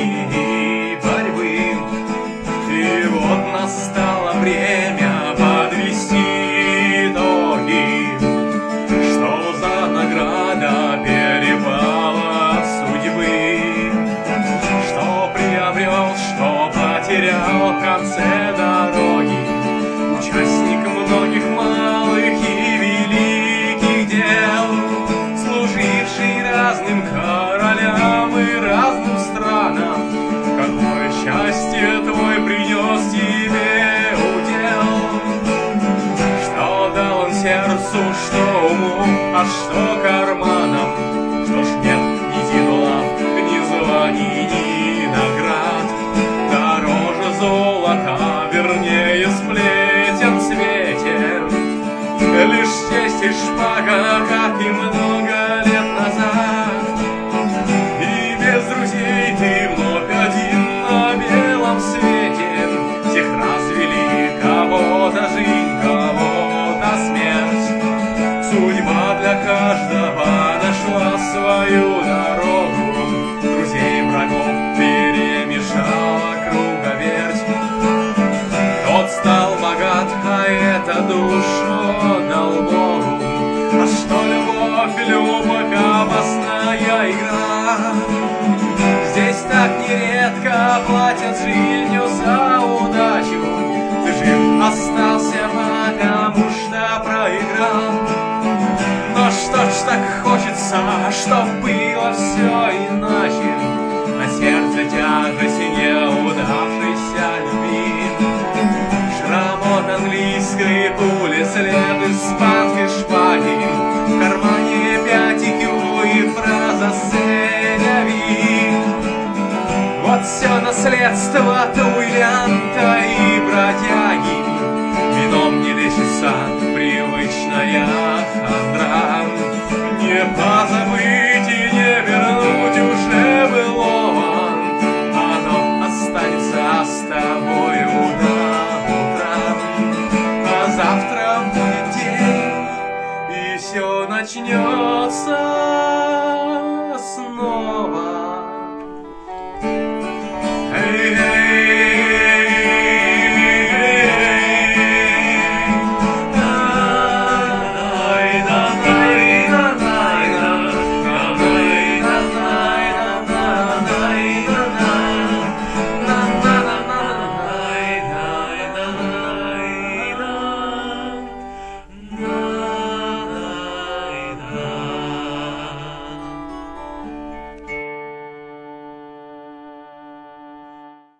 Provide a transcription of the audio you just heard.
и борьбы. И вот настало время подвести итоги. Что за награда перепала судьбы? Что приобрел, что потерял в конце дороги участник многих малых и великих дел, служивший разным королям и разным странам. Какое счастье твой принес тебе удел? Что дал он сердцу, что уму, а что карманам? Что ж нет ни титулов, ни званий, ни наград. Дороже золота, вернее сплетен в свете, лишь честь и шпага, как и много лет назад. И без друзей ты вновь один на белом свете. Всех развели, кого-то жизнь, кого-то смерть. Судьба для каждого нашла свою дорогу. Друзей, врагов перемешала круговерть. Тот стал богат, а это душу отдал Богу. А что любовь, любовь, опасная игра. Здесь так нередко платят жизнью за удачу. Ты жив остался, потому что проиграл. Но что ж так хочется, чтоб было все иначе. На сердце тяжесть неудавшейся любви. Шрам от английской пули, след испанской шпаги. В кармане 5 IQ и фраза «Сеняви». Вот все наследство дуэлянта и бродяги. Вином не лечится привычная